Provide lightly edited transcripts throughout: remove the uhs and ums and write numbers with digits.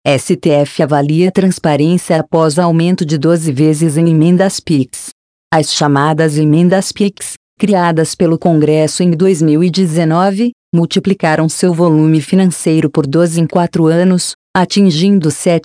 STF avalia transparência após aumento de 12 vezes em emendas PIX. As chamadas emendas PIX, criadas pelo Congresso em 2019, multiplicaram seu volume financeiro por 12 em 4 anos, atingindo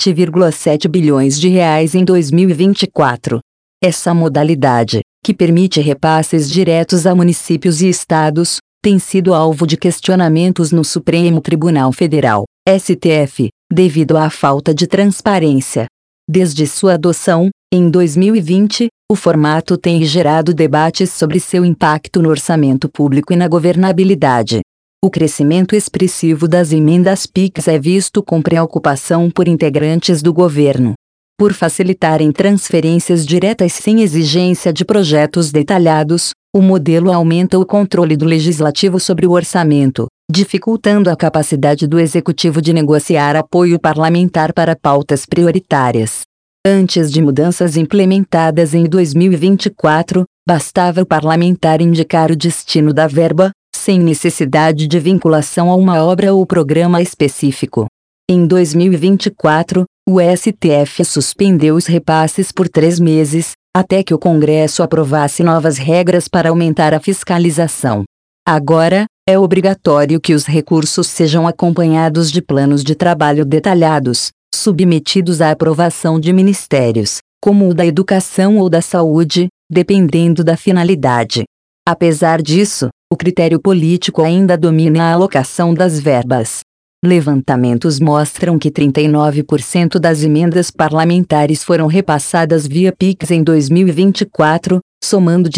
7,7 bilhões de reais em 2024. Essa modalidade, que permite repasses diretos a municípios e estados, tem sido alvo de questionamentos no Supremo Tribunal Federal, STF, devido à falta de transparência. Desde sua adoção, em 2020, o formato tem gerado debates sobre seu impacto no orçamento público e na governabilidade. O crescimento expressivo das emendas PIX é visto com preocupação por integrantes do governo. Por facilitarem transferências diretas sem exigência de projetos detalhados, o modelo aumenta o controle do legislativo sobre o orçamento, dificultando a capacidade do executivo de negociar apoio parlamentar para pautas prioritárias. Antes de mudanças implementadas em 2024, bastava o parlamentar indicar o destino da verba, sem necessidade de vinculação a uma obra ou programa específico. Em 2024, o STF suspendeu os repasses por 3 meses, até que o Congresso aprovasse novas regras para aumentar a fiscalização. Agora, é obrigatório que os recursos sejam acompanhados de planos de trabalho detalhados, submetidos à aprovação de ministérios, como o da Educação ou da Saúde, dependendo da finalidade. Apesar disso, o critério político ainda domina a alocação das verbas. Levantamentos mostram que 39% das emendas parlamentares foram repassadas via PIX em 2024, somando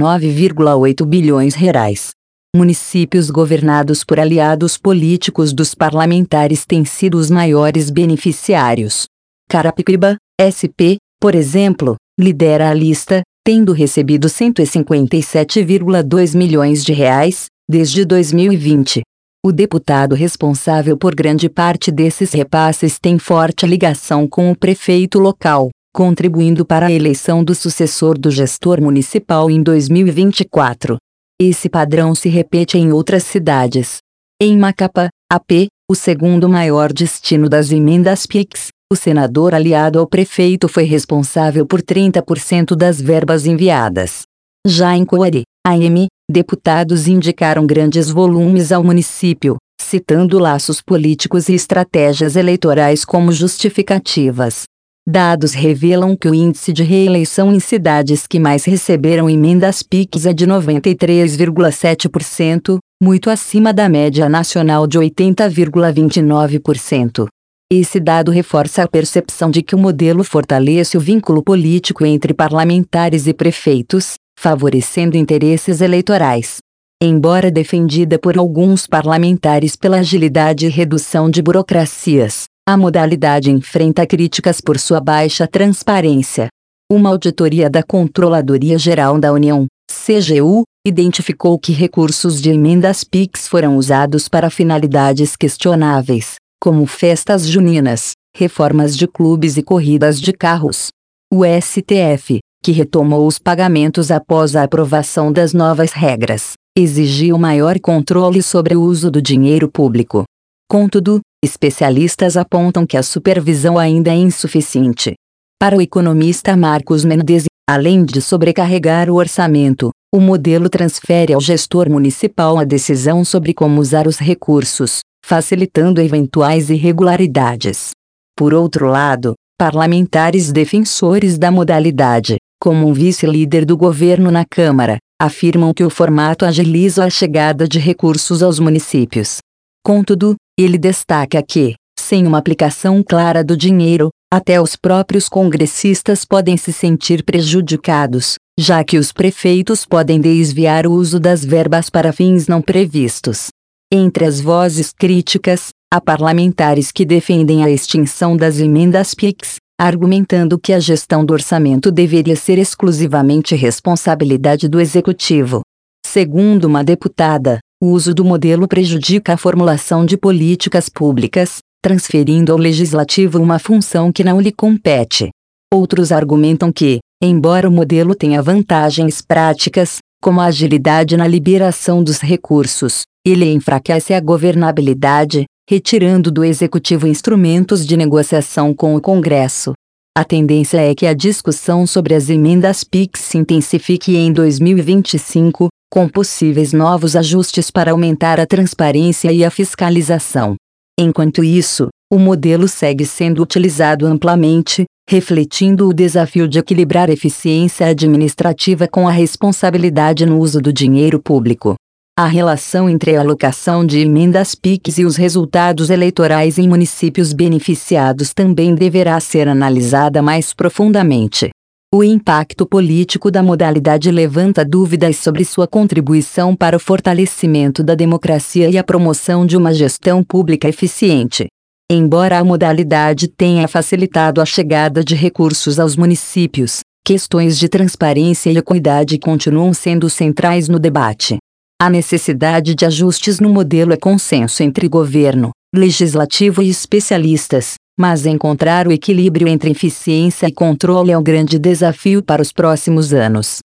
19,8 bilhões reais. Municípios governados por aliados políticos dos parlamentares têm sido os maiores beneficiários. Carapicuíba, SP, por exemplo, lidera a lista, tendo recebido 157,2 milhões de reais, desde 2020. O deputado responsável por grande parte desses repasses tem forte ligação com o prefeito local, contribuindo para a eleição do sucessor do gestor municipal em 2024. Esse padrão se repete em outras cidades. Em Macapá, AP, o segundo maior destino das emendas PIX, o senador aliado ao prefeito foi responsável por 30% das verbas enviadas. Já em Coari, AM, deputados indicaram grandes volumes ao município, citando laços políticos e estratégias eleitorais como justificativas. Dados revelam que o índice de reeleição em cidades que mais receberam emendas PIX é de 93,7%, muito acima da média nacional de 80,29%. Esse dado reforça a percepção de que o modelo fortalece o vínculo político entre parlamentares e prefeitos, favorecendo interesses eleitorais. Embora defendida por alguns parlamentares pela agilidade e redução de burocracias, a modalidade enfrenta críticas por sua baixa transparência. Uma auditoria da Controladoria Geral da União, CGU, identificou que recursos de emendas PIX foram usados para finalidades questionáveis, como festas juninas, reformas de clubes e corridas de carros. O STF, que retomou os pagamentos após a aprovação das novas regras, exigiu maior controle sobre o uso do dinheiro público. Contudo, especialistas apontam que a supervisão ainda é insuficiente. Para o economista Marcos Mendes, além de sobrecarregar o orçamento, o modelo transfere ao gestor municipal a decisão sobre como usar os recursos, facilitando eventuais irregularidades. Por outro lado, parlamentares defensores da modalidade, como um vice-líder do governo na Câmara, afirmam que o formato agiliza a chegada de recursos aos municípios. Contudo, ele destaca que, sem uma aplicação clara do dinheiro, até os próprios congressistas podem se sentir prejudicados, já que os prefeitos podem desviar o uso das verbas para fins não previstos. Entre as vozes críticas, há parlamentares que defendem a extinção das emendas PIX, argumentando que a gestão do orçamento deveria ser exclusivamente responsabilidade do Executivo. Segundo uma deputada, o uso do modelo prejudica a formulação de políticas públicas, transferindo ao Legislativo uma função que não lhe compete. Outros argumentam que, embora o modelo tenha vantagens práticas, como a agilidade na liberação dos recursos, ele enfraquece a governabilidade, retirando do Executivo instrumentos de negociação com o Congresso. A tendência é que a discussão sobre as emendas PIX se intensifique em 2025, com possíveis novos ajustes para aumentar a transparência e a fiscalização. Enquanto isso, o modelo segue sendo utilizado amplamente, refletindo o desafio de equilibrar eficiência administrativa com a responsabilidade no uso do dinheiro público. A relação entre a alocação de emendas PIX e os resultados eleitorais em municípios beneficiados também deverá ser analisada mais profundamente. O impacto político da modalidade levanta dúvidas sobre sua contribuição para o fortalecimento da democracia e a promoção de uma gestão pública eficiente. Embora a modalidade tenha facilitado a chegada de recursos aos municípios, questões de transparência e equidade continuam sendo centrais no debate. A necessidade de ajustes no modelo é consenso entre governo, legislativo e especialistas, mas encontrar o equilíbrio entre eficiência e controle é o grande desafio para os próximos anos.